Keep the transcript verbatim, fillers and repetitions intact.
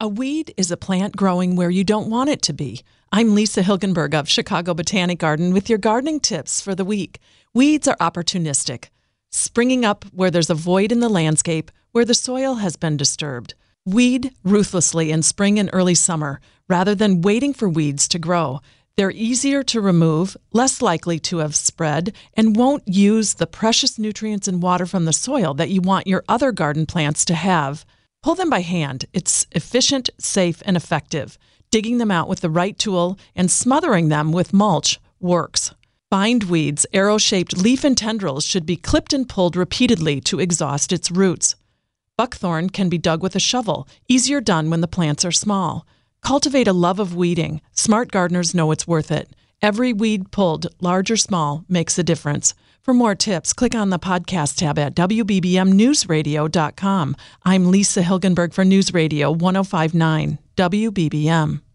A weed is a plant growing where you don't want it to be. I'm Lisa Hilgenberg of Chicago Botanic Garden with your gardening tips for the week. Weeds are opportunistic, springing up where there's a void in the landscape, where the soil has been disturbed. Weed ruthlessly in spring and early summer, rather than waiting for weeds to grow. They're easier to remove, less likely to have spread, and won't use the precious nutrients and water from the soil that you want your other garden plants to have. Pull them by hand. It's efficient, safe, and effective. Digging them out with the right tool and smothering them with mulch works. Bindweed's arrow-shaped leaf and tendrils should be clipped and pulled repeatedly to exhaust its roots. Buckthorn can be dug with a shovel, easier done when the plants are small. Cultivate a love of weeding. Smart gardeners know it's worth it. Every weed pulled, large or small, makes a difference. For more tips, click on the podcast tab at W B B M news radio dot com. I'm Lisa Hilgenberg for News Radio one oh five point nine W B B M.